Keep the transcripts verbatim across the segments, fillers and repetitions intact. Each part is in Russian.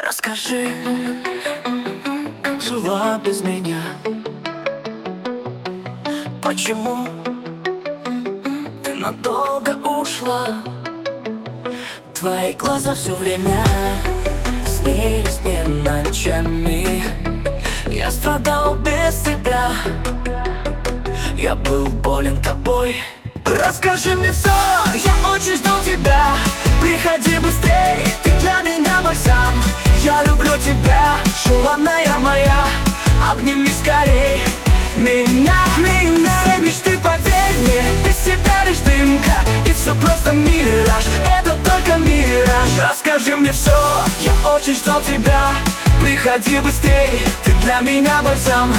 Расскажи, как жила без меня. Почему ты надолго ушла? Твои глаза все время снились мне ночами. Я страдал без тебя, я был болен тобой. Расскажи мне все, я очень ждал тебя. Приходи быстрей, ты для меня бальзам. Я люблю тебя, желанная моя. Обними скорей меня, меня. Мечты, поверь мне, без тебя лишь дымка. И все просто мираж, это только мираж. Расскажи мне все, я очень ждал тебя. Приходи быстрей, ты для меня бальзам.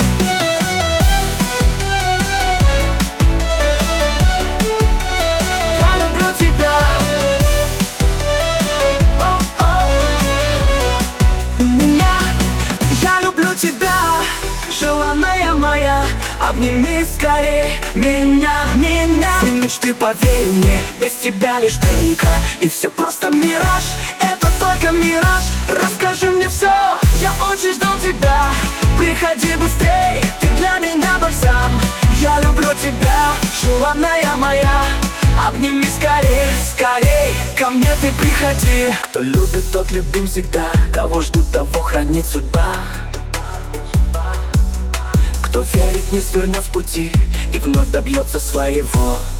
Желанная моя, обними скорей меня, меня. Мечты, поверь мне, без тебя лишь дымка. И все просто мираж, это только мираж. Расскажи мне все, я очень ждал тебя. Приходи быстрей, ты для меня бальзам. Я люблю тебя, желанная моя. Обними скорей, скорей, ко мне ты приходи. Кто любит, тот любим всегда. Кого ждут, того хранит судьба. Кто верит, не свернет с пути и вновь добьется своего.